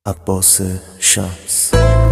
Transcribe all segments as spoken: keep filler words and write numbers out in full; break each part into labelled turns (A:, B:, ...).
A: عباس شمس.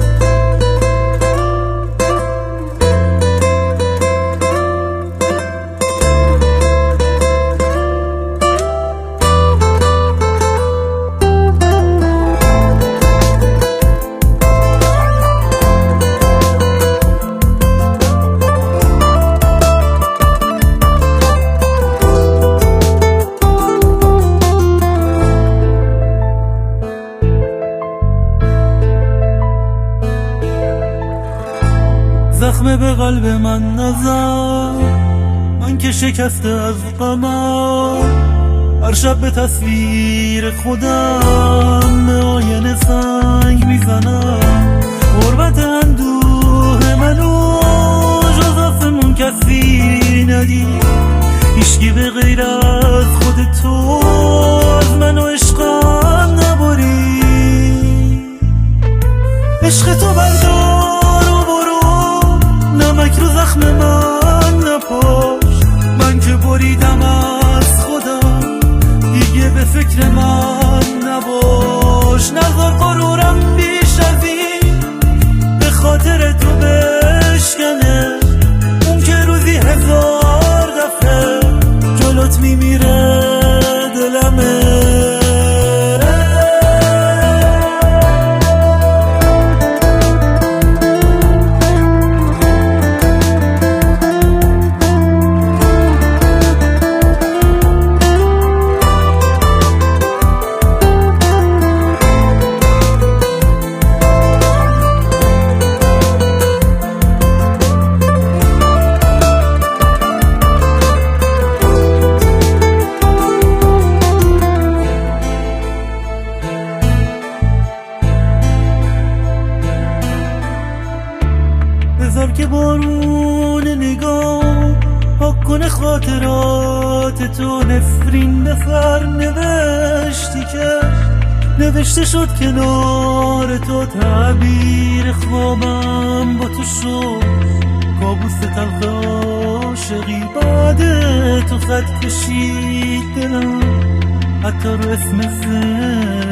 B: زخم به قلب من نزن، من که شکسته از غمم. هر شب به تصویر خودم به آینه سنگ میزنم. غربت اندوه منو جز آسمون کسی ندید، هیچکی به غیر از خود تو از من و عشقم نبرید. عشق تو بردار و برو، نمک رو زخم من نپاش. من که بریدم از خودم، دیگه به فکر من نباش. نذار غرورم بیش از این به خاطر تو بشکنه. اون که روزی هزار دفعه جلوت میمیره دلمه. بذار که بارون نگاه پاک کنه خاطرات تو. نفرین به سر نوشتی که نوشته شد کنار تو. تعبیر خوابم با تو شد، کابوس تلخ عاشقی. بعد تو خط کشید دلم، حتی رو اسم